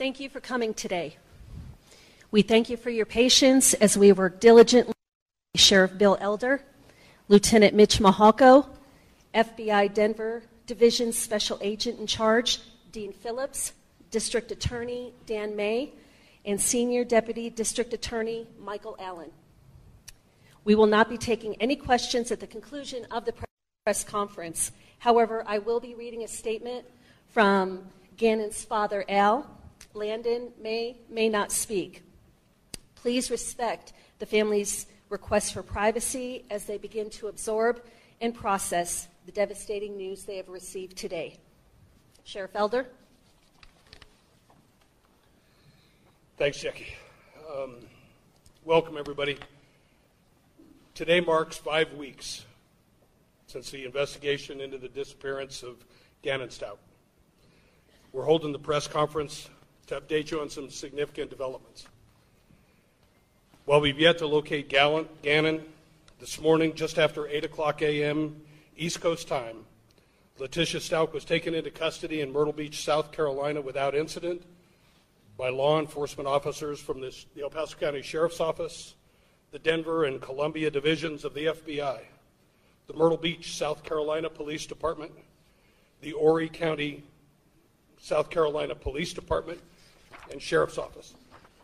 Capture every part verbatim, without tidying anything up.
thank you for coming today. We thank you for your patience as we work diligently with Sheriff Bill Elder, Lieutenant Mitch Mahalko, F B I Denver Division Special Agent in Charge, Dean Phillips, District Attorney Dan May, and Senior Deputy District Attorney Michael Allen. We will not be taking any questions at the conclusion of the press conference. However, I will be reading a statement from Gannon's father, Al. Landon may, may not speak. Please respect the family's request for privacy as they begin to absorb and process the devastating news they have received today. Sheriff Elder. Thanks, Jackie. Um, welcome, everybody. Today marks five weeks since the investigation into the disappearance of Gannon Stout. We're holding the press conference to update you on some significant developments. While we've yet to locate Gallant, Gannon, this morning, just after eight o'clock a m East Coast time, Letitia Stout was taken into custody in Myrtle Beach, South Carolina without incident by law enforcement officers from this, the El Paso County Sheriff's Office, the Denver and Columbia divisions of the F B I, the Myrtle Beach, South Carolina Police Department, the Horry County, South Carolina Police Department, and Sheriff's Office.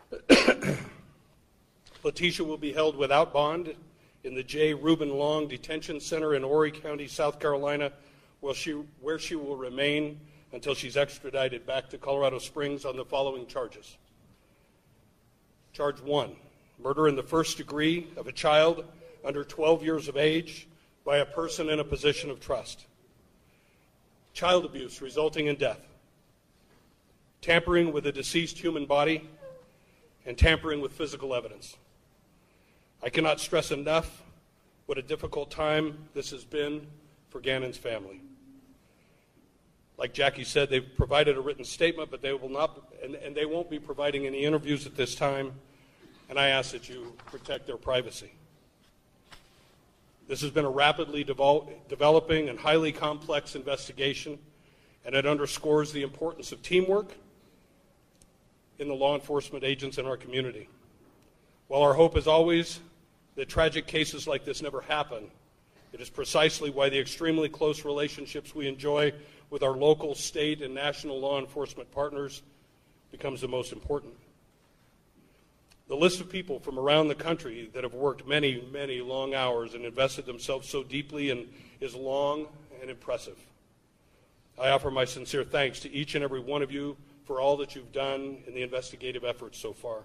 Letitia will be held without bond in the J. Reuben Long Detention Center in Horry County, South Carolina, where she, where she will remain until she's extradited back to Colorado Springs on the following charges. Charge one, murder in the first degree of a child under twelve years of age by a person in a position of trust. Child abuse resulting in death. Tampering with a deceased human body, and tampering with physical evidence. I cannot stress enough what a difficult time this has been for Gannon's family. Like Jackie said, they've provided a written statement, but they will not, and, and they won't be providing any interviews at this time, and I ask that you protect their privacy. This has been a rapidly devol- developing and highly complex investigation, and it underscores the importance of teamwork in the law enforcement agents in our community. While our hope is always that tragic cases like this never happen, it is precisely why the extremely close relationships we enjoy with our local, state, and national law enforcement partners becomes the most important. The list of people from around the country that have worked many, many long hours and invested themselves so deeply in is long and impressive. I offer my sincere thanks to each and every one of you for all that you've done in the investigative efforts so far.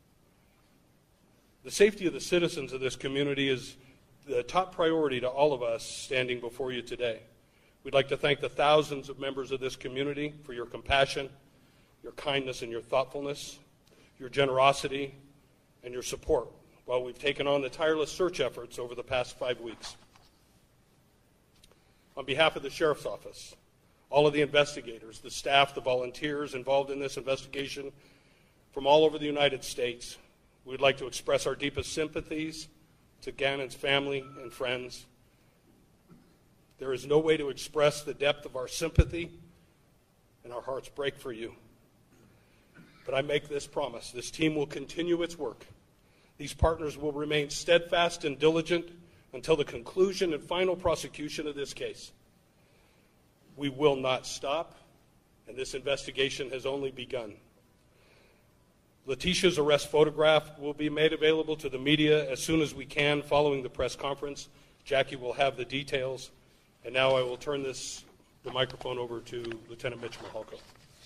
The safety of the citizens of this community is the top priority to all of us standing before you today. We'd like to thank the thousands of members of this community for your compassion, your kindness, and your thoughtfulness, your generosity, and your support while we've taken on the tireless search efforts over the past five weeks. On behalf of the Sheriff's Office, all of the investigators, the staff, the volunteers involved in this investigation from all over the United States, we'd like to express our deepest sympathies to Gannon's family and friends. There is no way to express the depth of our sympathy, and our hearts break for you. But I make this promise: this team will continue its work. These partners will remain steadfast and diligent until the conclusion and final prosecution of this case. We will not stop, and this investigation has only begun. Letitia's arrest photograph will be made available to the media as soon as we can following the press conference. Jackie will have the details. And now I will turn this, the microphone over to Lieutenant Mitch Mahalko.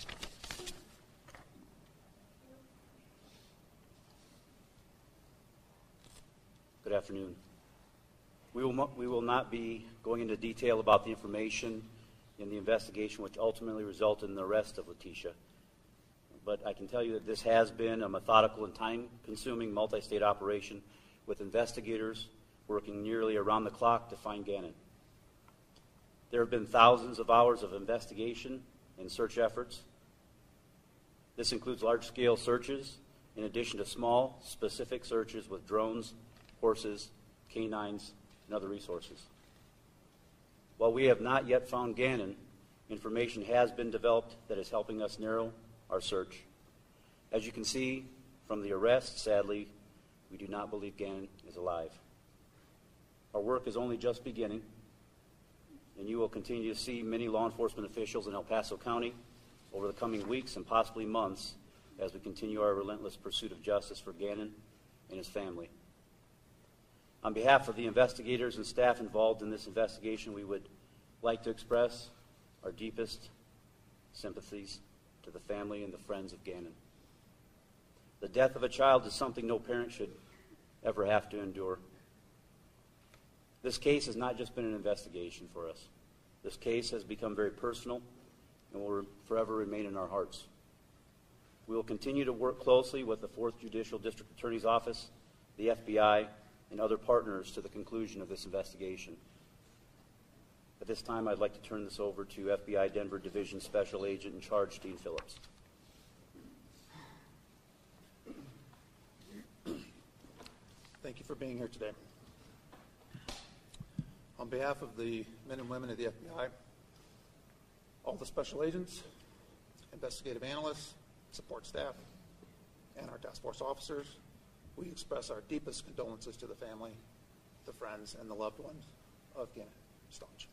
Good afternoon. We will, we will not be going into detail about the information in the investigation which ultimately resulted in the arrest of Letitia. But I can tell you that this has been a methodical and time-consuming multi-state operation with investigators working nearly around the clock to find Gannon. There have been thousands of hours of investigation and search efforts. This includes large-scale searches in addition to small, specific searches with drones, horses, canines, and other resources. While we have not yet found Gannon, information has been developed that is helping us narrow our search. As you can see from the arrest, sadly, we do not believe Gannon is alive. Our work is only just beginning, and you will continue to see many law enforcement officials in El Paso County over the coming weeks and possibly months as we continue our relentless pursuit of justice for Gannon and his family. On behalf of the investigators and staff involved in this investigation, we would like to express our deepest sympathies to the family and the friends of Gannon. The death of a child is something no parent should ever have to endure. This case has not just been an investigation for us. This case has become very personal and will forever remain in our hearts. We will continue to work closely with the fourth Judicial District Attorney's Office, the F B I, and other partners to the conclusion of this investigation. At this time, I'd like to turn this over to F B I Denver Division Special Agent in Charge, Dean Phillips. Thank you for being here today. On behalf of the men and women of the F B I, all the special agents, investigative analysts, support staff, and our task force officers, we express our deepest condolences to the family, the friends, and the loved ones of Gannon Staunch.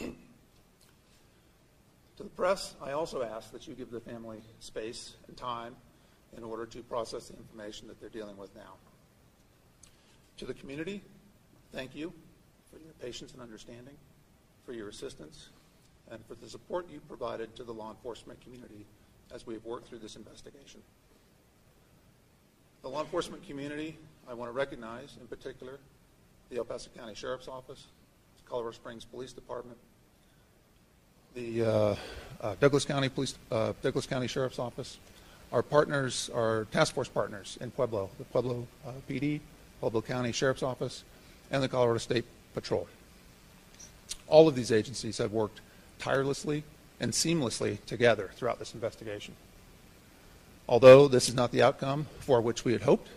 To the press, I also ask that you give the family space and time in order to process the information that they're dealing with now. To the community, thank you for your patience and understanding, for your assistance, and for the support you provided to the law enforcement community as we have worked through this investigation. The law enforcement community, I want to recognize in particular the El Paso County Sheriff's Office, the Colorado Springs Police Department, the uh, uh, Douglas County Police, uh, Douglas County Sheriff's Office, our partners, our task force partners in Pueblo, the Pueblo uh, P D, Pueblo County Sheriff's Office, and the Colorado State Patrol. All of these agencies have worked tirelessly and seamlessly together throughout this investigation. Although this is not the outcome for which we had hoped,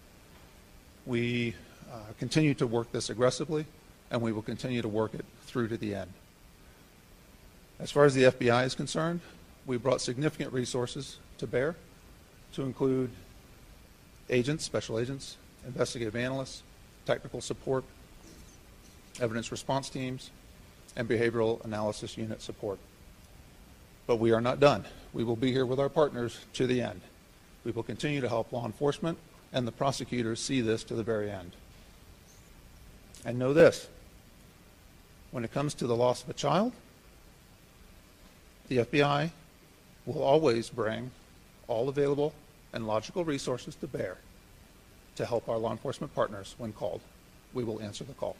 we uh, continue to work this aggressively, and we will continue to work it through to the end. As far as the F B I is concerned, we brought significant resources to bear, to include agents, special agents, investigative analysts, technical support, evidence response teams, and behavioral analysis unit support. But we are not done. We will be here with our partners to the end. We will continue to help law enforcement and the prosecutors see this to the very end. And know this, when it comes to the loss of a child, the F B I will always bring all available and logical resources to bear to help our law enforcement partners when called. We will answer the call.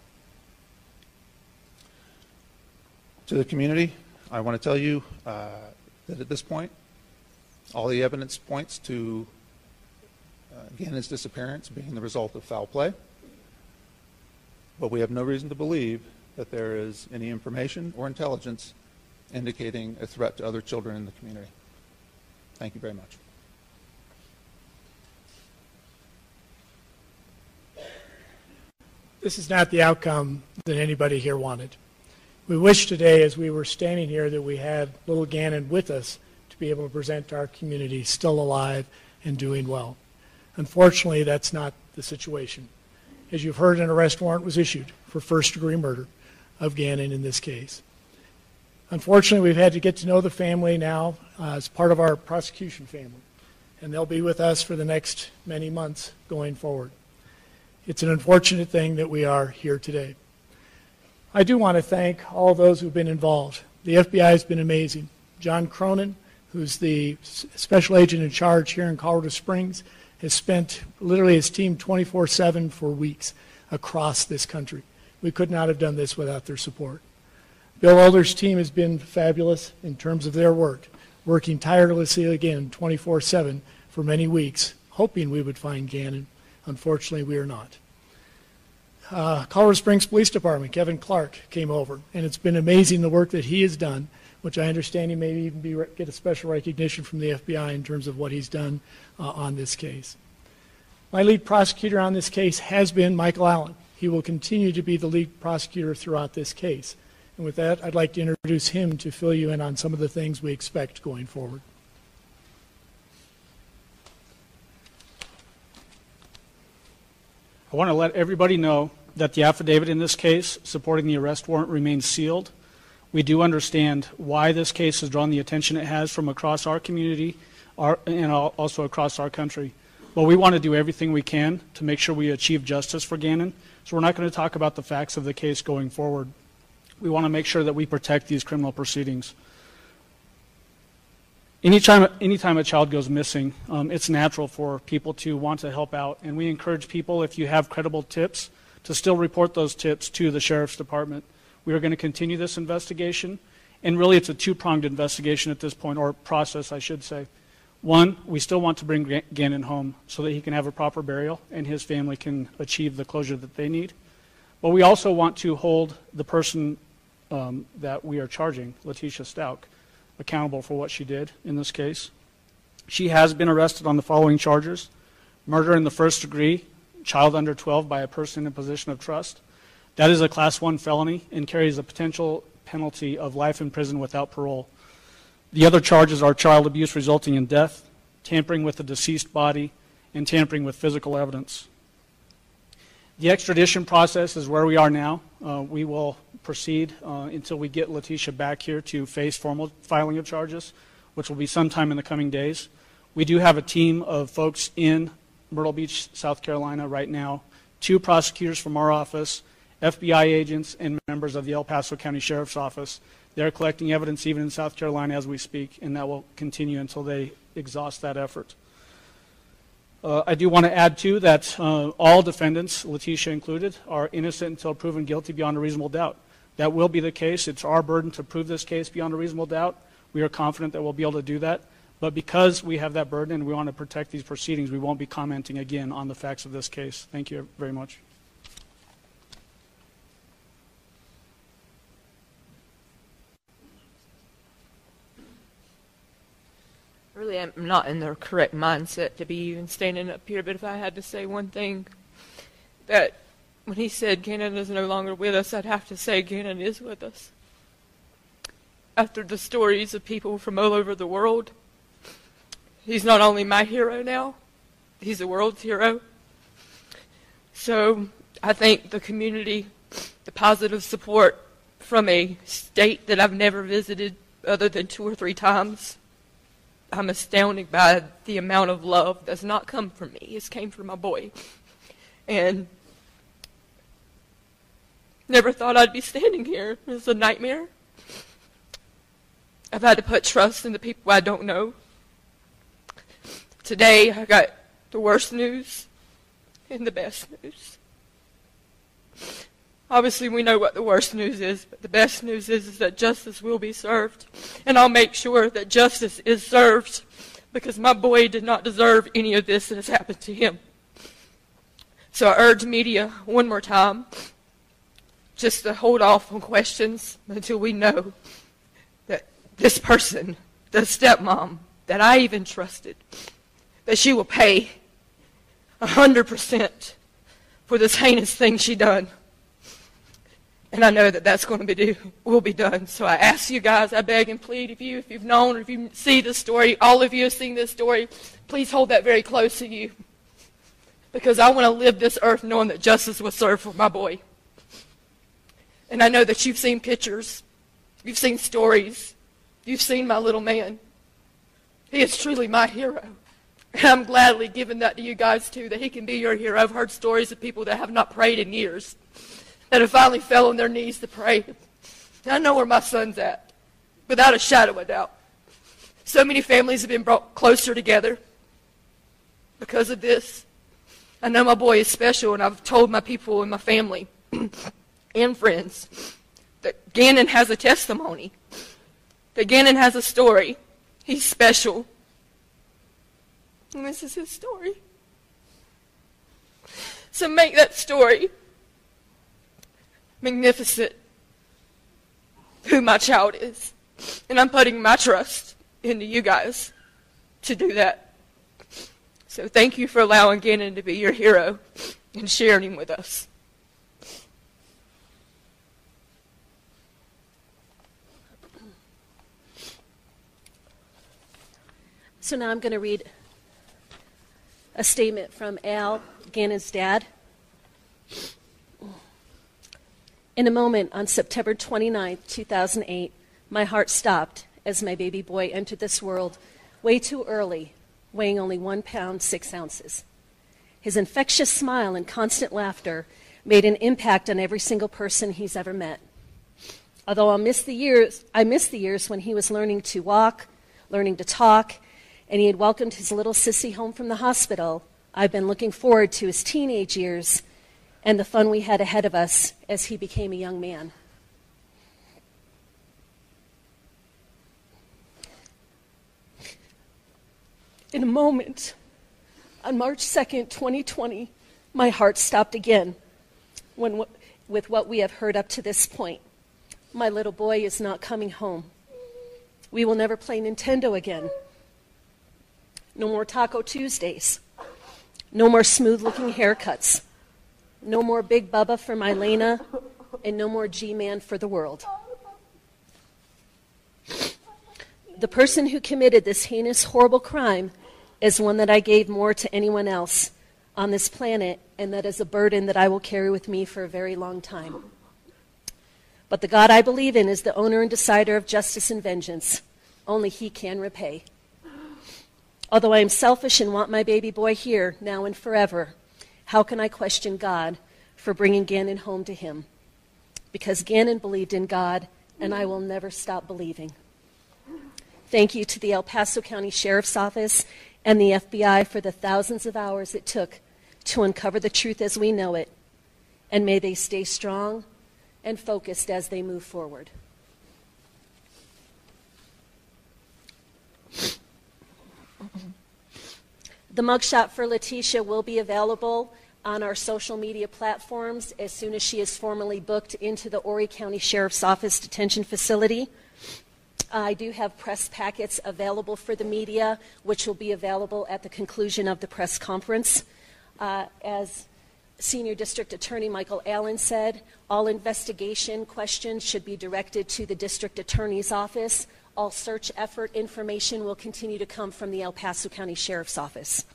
To the community, I want to tell you uh, that at this point, all the evidence points to uh, Gannon's disappearance being the result of foul play, but we have no reason to believe that there is any information or intelligence indicating a threat to other children in the community. Thank you very much. This is not the outcome that anybody here wanted. We wish today, as we were standing here, that we had little Gannon with us to be able to present to our community still alive and doing well. Unfortunately, that's not the situation. As you've heard, an arrest warrant was issued for first-degree murder of Gannon in this case. Unfortunately, we've had to get to know the family now uh, as part of our prosecution family, and they'll be with us for the next many months going forward. It's an unfortunate thing that we are here today. I do want to thank all those who've been involved. The F B I has been amazing. John Cronin, who's the special agent in charge here in Colorado Springs, has spent literally his team twenty-four seven for weeks across this country. We could not have done this without their support. Bill Elder's team has been fabulous in terms of their work, working tirelessly again twenty-four seven for many weeks, hoping we would find Gannon. Unfortunately, we are not. Uh, Colorado Springs Police Department, Kevin Clark, came over, and it's been amazing the work that he has done, which I understand he may even be, get a special recognition from the F B I in terms of what he's done uh, on this case. My lead prosecutor on this case has been Michael Allen. He will continue to be the lead prosecutor throughout this case. And with that, I'd like to introduce him to fill you in on some of the things we expect going forward. I want to let everybody know that the affidavit in this case supporting the arrest warrant remains sealed. We do understand why this case has drawn the attention it has from across our community our, and also across our country. But we want to do everything we can to make sure we achieve justice for Gannon. So we're not going to talk about the facts of the case going forward. We want to make sure that we protect these criminal proceedings. Anytime, anytime a child goes missing, um, it's natural for people to want to help out. And we encourage people, if you have credible tips, to still report those tips to the Sheriff's Department. We are going to continue this investigation. And really, it's a two-pronged investigation at this point, or process, I should say. One, we still want to bring Gannon home so that he can have a proper burial and his family can achieve the closure that they need. But we also want to hold the person um, that we are charging, Letitia Stout, accountable for what she did in this case. She has been arrested on the following charges: murder in the first degree, child under twelve by a person in a position of trust. That is a class one felony and carries a potential penalty of life in prison without parole. The other charges are child abuse resulting in death, tampering with the deceased body, and tampering with physical evidence. The extradition process is where we are now. Uh, we will proceed uh, until we get Letitia back here to face formal filing of charges, which will be sometime in the coming days. We do have a team of folks in Myrtle Beach, South Carolina right now, two prosecutors from our office, F B I agents, and members of the El Paso County Sheriff's Office. They're collecting evidence even in South Carolina as we speak, and that will continue until they exhaust that effort. Uh, I do want to add, too, that uh, all defendants, Letitia included, are innocent until proven guilty beyond a reasonable doubt. That will be the case. It's our burden to prove this case beyond a reasonable doubt. We are confident that we'll be able to do that. But because we have that burden and we want to protect these proceedings, we won't be commenting again on the facts of this case. Thank you very much. Really, I'm not in the correct mindset to be even standing up here, but if I had to say one thing, that when he said Gannon is no longer with us, I'd have to say Gannon is with us. After the stories of people from all over the world, he's not only my hero now, he's the world's hero. So I think the community, the positive support from a state that I've never visited other than two or three times, I'm astounded by the amount of love that's not come from me. It's came from my boy. And never thought I'd be standing here. It's a nightmare. I've had to put trust in the people I don't know. Today, I got the worst news and the best news. Obviously, we know what the worst news is, but the best news is, is that justice will be served. And I'll make sure that justice is served, because my boy did not deserve any of this that has happened to him. So I urge media one more time just to hold off on questions until we know that this person, the stepmom that I even trusted, that she will pay one hundred percent for this heinous thing she done. And I know that that's going to be do, will be done. So I ask you guys, I beg and plead of you, if you've known or if you see this story, all of you have seen this story, please hold that very close to you. Because I want to live this earth knowing that justice was served for my boy. And I know that you've seen pictures, you've seen stories, you've seen my little man. He is truly my hero. And I'm gladly giving that to you guys too, that he can be your hero. I've heard stories of people that have not prayed in years, that have finally fell on their knees to pray. And I know where my son's at, without a shadow of a doubt. So many families have been brought closer together because of this. I know my boy is special, and I've told my people and my family and friends that Gannon has a testimony, that Gannon has a story. He's special. And this is his story. So make that story magnificent, who my child is. And I'm putting my trust into you guys to do that. So thank you for allowing Gannon to be your hero and sharing him with us. So now I'm going to read a statement from Al, Gannon's dad. In a moment on September twenty-ninth, two thousand eight, my heart stopped as my baby boy entered this world way too early, weighing only one pound, six ounces. His infectious smile and constant laughter made an impact on every single person he's ever met. Although I'll miss the years, I miss the years when he was learning to walk, learning to talk, and he had welcomed his little sissy home from the hospital, I've been looking forward to his teenage years and the fun we had ahead of us as he became a young man. In a moment, on March second, twenty twenty, my heart stopped again when, with what we have heard up to this point. My little boy is not coming home. We will never play Nintendo again. No more Taco Tuesdays. No more smooth-looking haircuts. No more Big Bubba for my Lena, and no more G-Man for the world. The person who committed this heinous, horrible crime is one that I gave more to anyone else on this planet, and that is a burden that I will carry with me for a very long time. But the God I believe in is the owner and decider of justice and vengeance. Only He can repay. Although I am selfish and want my baby boy here, now and forever, how can I question God for bringing Gannon home to Him? Because Gannon believed in God, and I will never stop believing. Thank you to the El Paso County Sheriff's Office and the F B I for the thousands of hours it took to uncover the truth as we know it, and may they stay strong and focused as they move forward. The mugshot for Letitia will be available on our social media platforms as soon as she is formally booked into the Horry County Sheriff's Office detention facility. I do have press packets available for the media, which will be available at the conclusion of the press conference. Uh, as Senior District Attorney Michael Allen said, all investigation questions should be directed to the District Attorney's Office. All search effort information will continue to come from the El Paso County Sheriff's Office.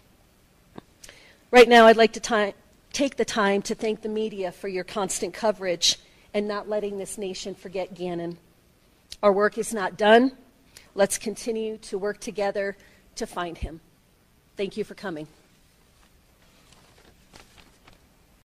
Right now, I'd like to ti- take the time to thank the media for your constant coverage and not letting this nation forget Gannon. Our work is not done. Let's continue to work together to find him. Thank you for coming.